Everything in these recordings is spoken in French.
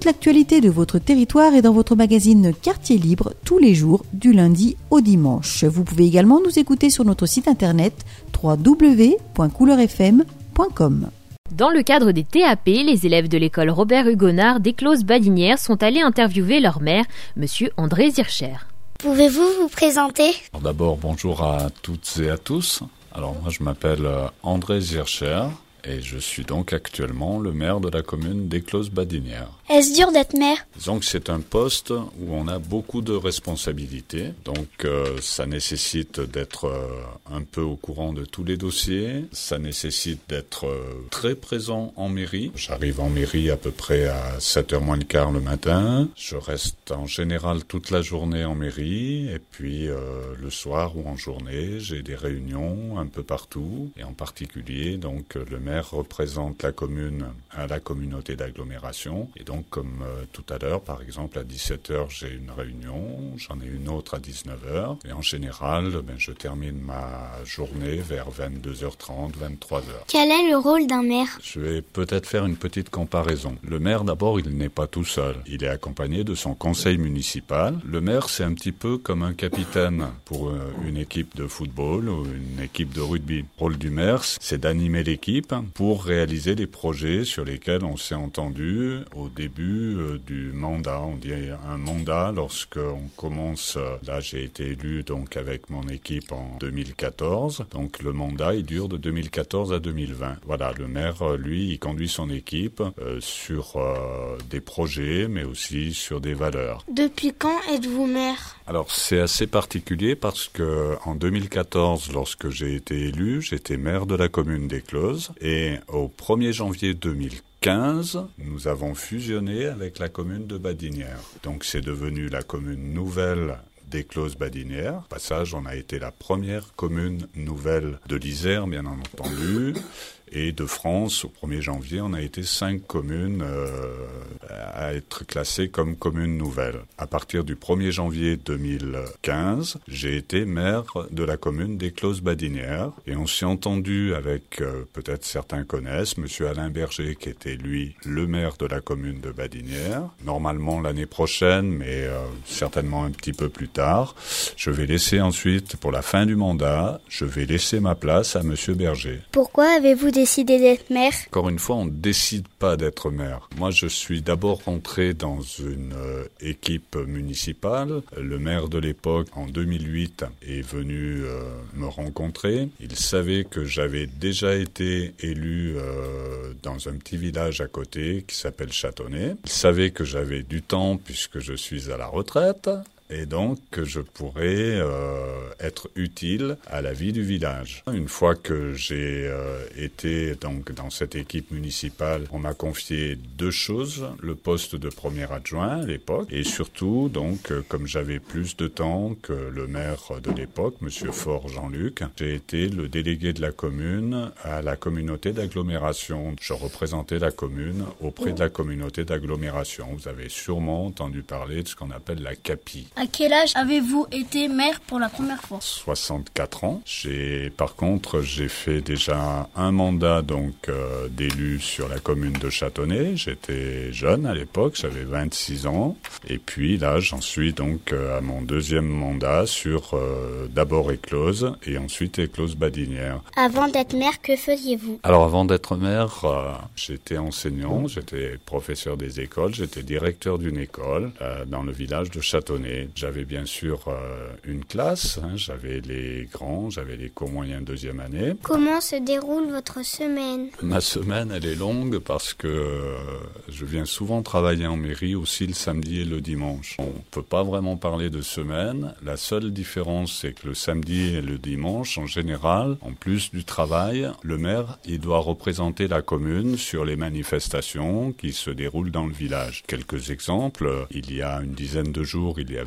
toute l'actualité de votre territoire est dans votre magazine Quartier Libre tous les jours du lundi au dimanche. Vous pouvez également nous écouter sur notre site internet www.couleurfm.com. Dans le cadre des TAP, les élèves de l'école Robert Hugonard d'Éclose-Badinières sont allés interviewer leur maire, monsieur André Zircher. Pouvez-vous vous présenter ? D'abord, bonjour à toutes et à tous. Alors moi, je m'appelle André Zircher et je suis donc actuellement le maire de la commune d'Éclose-Badinières. Est-ce dur d'être maire ? Disons que c'est un poste où on a beaucoup de responsabilités, donc ça nécessite d'être un peu au courant de tous les dossiers, ça nécessite d'être très présent en mairie. J'arrive en mairie à peu près à 7h moins le quart le matin, je reste en général toute la journée en mairie, et puis le soir ou en journée, j'ai des réunions un peu partout, et en particulier, donc le maire représente la commune à la communauté d'agglomération, et donc comme tout à l'heure, par exemple, à 17h, j'ai une réunion, j'en ai une autre à 19h. Et en général, je termine ma journée vers 22h30, 23h. Quel est le rôle d'un maire ? Je vais peut-être faire une petite comparaison. Le maire, d'abord, il n'est pas tout seul. Il est accompagné de son conseil municipal. Le maire, c'est un petit peu comme un capitaine pour une équipe de football ou une équipe de rugby. Le rôle du maire, c'est d'animer l'équipe pour réaliser les projets sur lesquels on s'est entendu au début du mandat. On dit un mandat lorsque on commence. Là, j'ai été élu donc avec mon équipe en 2014. Donc le mandat, il dure de 2014 à 2020. Voilà, le maire, lui, il conduit son équipe sur des projets, mais aussi sur des valeurs. Depuis quand êtes-vous maire ? Alors c'est assez particulier parce que en 2014, lorsque j'ai été élu, j'étais maire de la commune d'Éclose, et au 1er janvier 2015, nous avons fusionné avec la commune de Badinières. Donc c'est devenu la commune nouvelle d'Éclose-Badinières. Au passage, on a été la première commune nouvelle de l'Isère, bien entendu. Et de France, au 1er janvier, on a été 5 communes à être classées comme communes nouvelles. À partir du 1er janvier 2015, j'ai été maire de la commune d'Éclose-Badinières. Et on s'est entendu avec, peut-être certains connaissent, monsieur Alain Berger, qui était lui le maire de la commune de Badinières. Normalement l'année prochaine, mais certainement un petit peu plus tard. Je vais laisser ensuite, pour la fin du mandat, je vais laisser ma place à monsieur Berger. Pourquoi avez-vous décidé d'être maire ? Encore une fois, on ne décide pas d'être maire. Moi, je suis d'abord rentré dans une équipe municipale. Le maire de l'époque, en 2008, est venu me rencontrer. Il savait que j'avais déjà été élu dans un petit village à côté qui s'appelle Châtonnet. Il savait que j'avais du temps puisque je suis à la retraite. Et donc que je pourrais être utile à la vie du village. Une fois que j'ai été donc dans cette équipe municipale, on m'a confié 2 choses, le poste de premier adjoint à l'époque, et surtout donc comme j'avais plus de temps que le maire de l'époque, monsieur Faure Jean-Luc, j'ai été le délégué de la commune à la communauté d'agglomération. Je représentais la commune auprès de la communauté d'agglomération. Vous avez sûrement entendu parler de ce qu'on appelle la CAPI. À quel âge avez-vous été maire pour la première fois ? 64 ans. Par contre, j'ai fait déjà un mandat donc d'élu sur la commune de Châtonnet. J'étais jeune à l'époque, j'avais 26 ans. Et puis là, j'en suis donc à mon 2e mandat sur d'abord Éclose et ensuite Éclose-Badinières. Avant d'être maire, que faisiez-vous ? Alors avant d'être maire, j'étais enseignant, j'étais professeur des écoles, j'étais directeur d'une école dans le village de Châtonnet. J'avais bien sûr une classe, j'avais les grands, j'avais les cours moyens 2e année. Comment se déroule votre semaine ? Ma semaine, elle est longue parce que je viens souvent travailler en mairie aussi le samedi et le dimanche. On ne peut pas vraiment parler de semaine. La seule différence, c'est que le samedi et le dimanche, en général, en plus du travail, le maire, il doit représenter la commune sur les manifestations qui se déroulent dans le village. Quelques exemples, il y a une dizaine de jours, il y avait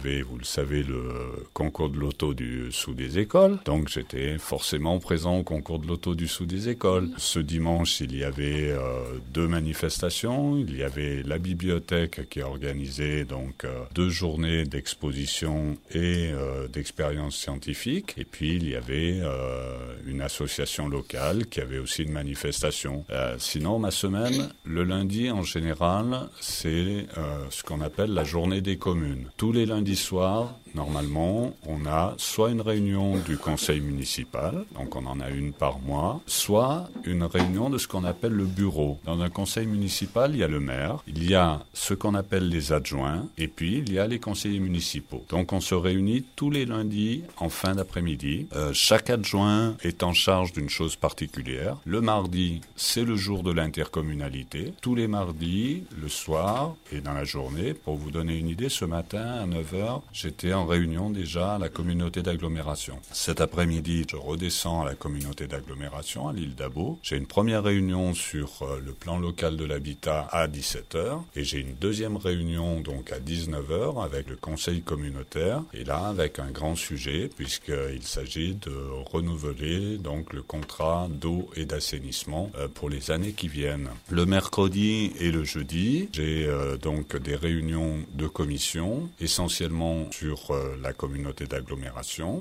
avait, vous le savez, le concours de loto du sous des écoles. Donc j'étais forcément présent au concours de loto du sous des écoles. Ce dimanche, il y avait 2 manifestations. Il y avait la bibliothèque qui organisait donc 2 journées d'exposition et d'expériences scientifiques. Et puis il y avait une association locale qui avait aussi une manifestation. Sinon, ma semaine, le lundi en général, c'est ce qu'on appelle la journée des communes. Tous les lundis soirs, normalement, on a soit une réunion du conseil municipal, donc on en a une par mois, soit une réunion de ce qu'on appelle le bureau. Dans un conseil municipal, il y a le maire, il y a ce qu'on appelle les adjoints, et puis il y a les conseillers municipaux. Donc on se réunit tous les lundis en fin d'après-midi. Chaque adjoint est en charge d'une chose particulière. Le mardi, c'est le jour de l'intercommunalité. Tous les mardis, le soir et dans la journée, pour vous donner une idée, ce matin à 9h, j'étais en réunion déjà à la communauté d'agglomération. Cet après-midi, je redescends à la communauté d'agglomération à l'île d'Abo. J'ai une première réunion sur le plan local de l'habitat à 17h et j'ai une deuxième réunion donc à 19h avec le conseil communautaire et là avec un grand sujet puisqu'il s'agit de renouveler donc le contrat d'eau et d'assainissement pour les années qui viennent. Le mercredi et le jeudi, j'ai donc des réunions de commission essentiellement sur la communauté d'agglomération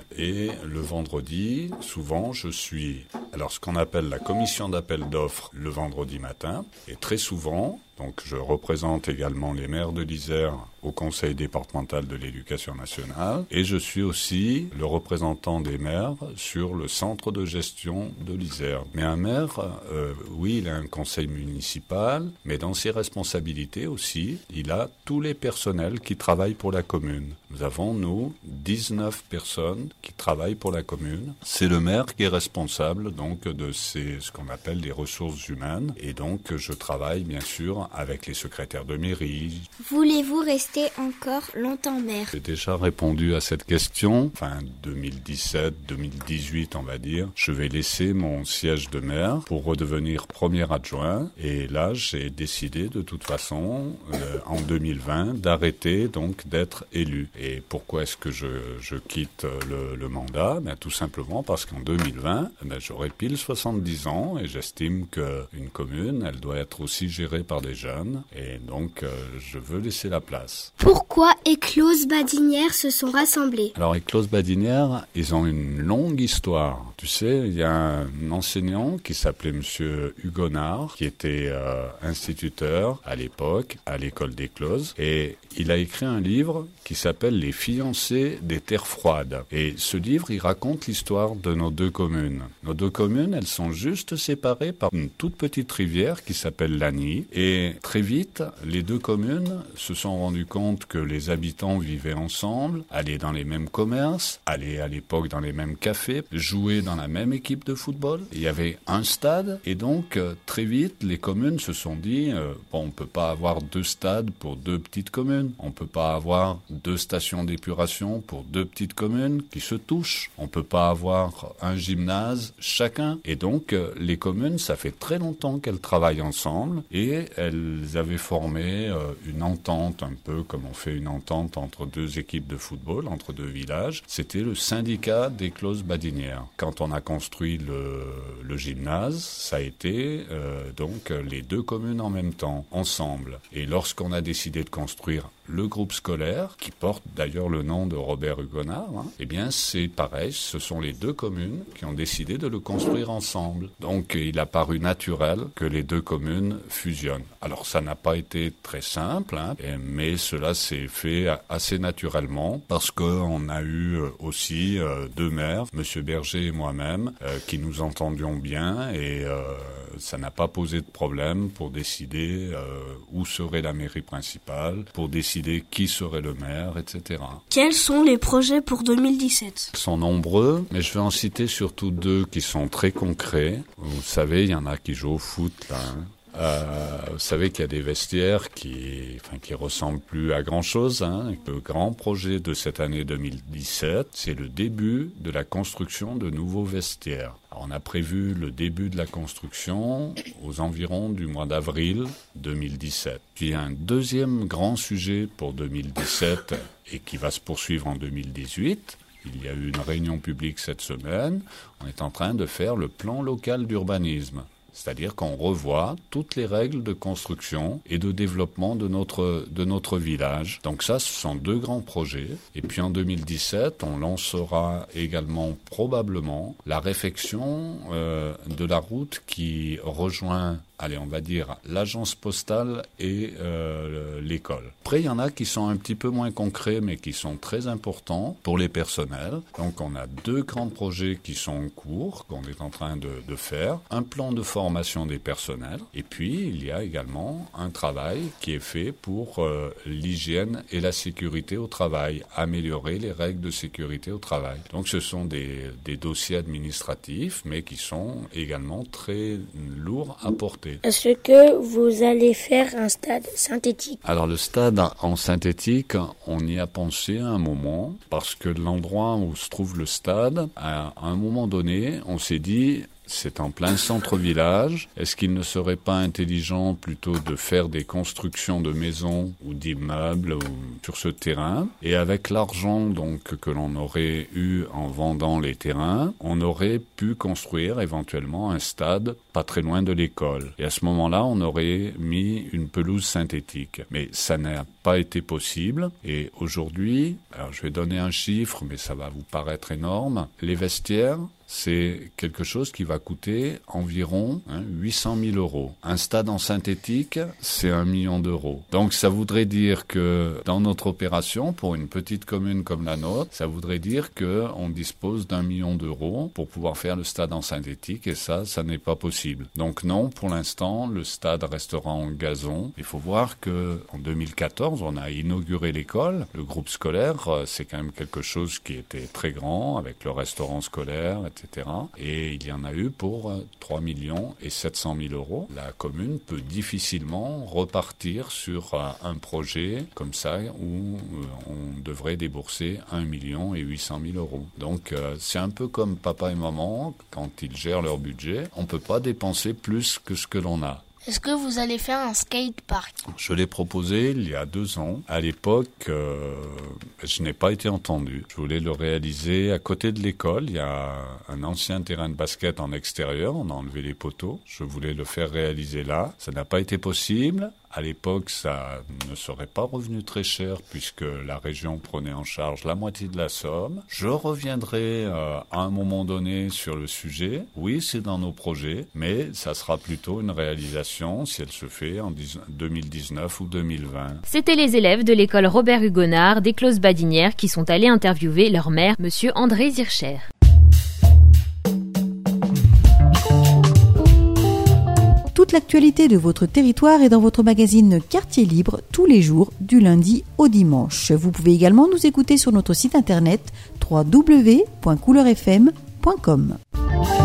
et le vendredi, souvent je suis alors ce qu'on appelle la commission d'appel d'offres le vendredi matin et très souvent donc je représente également les maires de l'Isère au conseil départemental de l'éducation nationale et je suis aussi le représentant des maires sur le centre de gestion de l'Isère. Mais un maire, oui, il a un conseil municipal, mais dans ses responsabilités aussi, il a tous les personnels qui travaillent pour la commune. Nous avons, nous, 19 personnes qui travaillent pour la commune. C'est le maire qui est responsable donc de ce qu'on appelle les ressources humaines et donc je travaille bien sûr avec les secrétaires de mairie. Voulez-vous rester encore longtemps maire? J'ai déjà répondu à cette question. Fin 2017, 2018, on va dire. Je vais laisser mon siège de maire pour redevenir premier adjoint. Et là, j'ai décidé de toute façon, en 2020, d'arrêter donc d'être élu. Et pourquoi est-ce que je quitte le mandat? Tout simplement parce qu'en 2020, j'aurai pile 70 ans et j'estime qu'une commune, elle doit être aussi gérée par des jeunes et donc je veux laisser la place. Pourquoi Éclose Badinière se sont rassemblés? Alors Éclose Badinière, ils ont une longue histoire. Tu sais, il y a un enseignant qui s'appelait Monsieur Hugonard, qui était instituteur à l'époque à l'école d'Éclose et il a écrit un livre qui s'appelle Les fiancés des terres froides. Et ce livre, il raconte l'histoire de nos 2 communes. Nos 2 communes, elles sont juste séparées par une toute petite rivière qui s'appelle l'Agny. Et très vite, les 2 communes se sont rendues compte que les habitants vivaient ensemble, allaient dans les mêmes commerces, allaient à l'époque dans les mêmes cafés, jouaient dans la même équipe de football. Il y avait un stade et donc très vite, les communes se sont dit on peut pas avoir 2 stades pour 2 petites communes. On peut pas avoir 2 stations d'épuration pour 2 petites communes qui se touchent. On peut pas avoir un gymnase chacun. Et donc, les communes, ça fait très longtemps qu'elles travaillent ensemble et elles avaient formé une entente, un peu comme on fait une entente entre 2 équipes de football, entre 2 villages. C'était le syndicat d'Éclose Badinière. Quand on a construit le gymnase, ça a été donc les 2 communes en même temps, ensemble. Et lorsqu'on a décidé de construire le groupe scolaire, qui porte d'ailleurs le nom de Robert Hugonard, eh bien c'est pareil, ce sont les 2 communes qui ont décidé de le construire ensemble. Donc il a paru naturel que les 2 communes fusionnent. Alors ça n'a pas été très simple, mais cela s'est fait assez naturellement parce qu'on a eu aussi 2 maires, Monsieur Berger et moi-même, qui nous entendions bien et ça n'a pas posé de problème pour décider où serait la mairie principale, pour décider qui serait le maire, etc. Quels sont les projets pour 2017? Ils sont nombreux, mais je vais en citer surtout 2 qui sont très concrets. Vous savez, il y en a qui jouent au foot, là. Vous savez qu'il y a des vestiaires qui ressemblent plus à grand-chose. Le grand projet de cette année 2017, c'est le début de la construction de nouveaux vestiaires. Alors, On a prévu le début de la construction aux environs du mois d'avril 2017. Puis un deuxième grand sujet pour 2017 et qui va se poursuivre en 2018. Il y a eu une réunion publique cette semaine. On est en train de faire le plan local d'urbanisme. C'est-à-dire qu'on revoit toutes les règles de construction et de développement de notre village. Donc ça, ce sont deux grands projets. Et puis en 2017, on lancera également probablement la réfection de la route qui rejoint, on va dire, l'agence postale et l'école. Après, il y en a qui sont un petit peu moins concrets, mais qui sont très importants pour les personnels. Donc on a deux grands projets qui sont en cours, qu'on est en train de faire. Un plan de formation des personnels. Et puis, il y a également un travail qui est fait pour l'hygiène et la sécurité au travail, améliorer les règles de sécurité au travail. Donc, ce sont des dossiers administratifs, mais qui sont également très lourds à porter. Est-ce que vous allez faire un stade synthétique? Alors, le stade en synthétique, on y a pensé à un moment, parce que l'endroit où se trouve le stade, à un moment donné, on s'est dit... C'est en plein centre-village. Est-ce qu'il ne serait pas intelligent plutôt de faire des constructions de maisons ou d'immeubles sur ce terrain? Et avec l'argent donc que l'on aurait eu en vendant les terrains, on aurait pu construire éventuellement un stade pas très loin de l'école. Et à ce moment-là, on aurait mis une pelouse synthétique. Mais ça n'a pas été possible. Et aujourd'hui, alors je vais donner un chiffre, mais ça va vous paraître énorme. Les vestiaires, c'est quelque chose qui va coûter environ 800 000 euros. Un stade en synthétique, c'est 1 million d'euros. Donc ça voudrait dire que dans notre opération, pour une petite commune comme la nôtre, ça voudrait dire qu'on dispose d'1 million d'euros pour pouvoir faire le stade en synthétique, et ça n'est pas possible. Donc non, pour l'instant, le stade restera en gazon. Il faut voir que en 2014, on a inauguré l'école. Le groupe scolaire, c'est quand même quelque chose qui était très grand, avec le restaurant scolaire, etc. Et il y en a eu pour 3 700 000 euros. La commune peut difficilement repartir sur un projet comme ça où on devrait débourser 1 800 000 euros. Donc c'est un peu comme papa et maman, quand ils gèrent leur budget, on ne peut pas dépenser plus que ce que l'on a. Est-ce que vous allez faire un skatepark? Je l'ai proposé il y a 2 ans. À l'époque, je n'ai pas été entendu. Je voulais le réaliser à côté de l'école. Il y a un ancien terrain de basket en extérieur. On a enlevé les poteaux. Je voulais le faire réaliser là. Ça n'a pas été possible. À l'époque, ça ne serait pas revenu très cher puisque la région prenait en charge la moitié de la somme. Je reviendrai à un moment donné sur le sujet. Oui, c'est dans nos projets, mais ça sera plutôt une réalisation si elle se fait en 2019 ou 2020. C'étaient les élèves de l'école Robert Hugonard d'Éclose Badinière qui sont allés interviewer leur maire, monsieur André Zircher. Toute l'actualité de votre territoire est dans votre magazine Quartier Libre tous les jours du lundi au dimanche. Vous pouvez également nous écouter sur notre site internet www.couleurfm.com.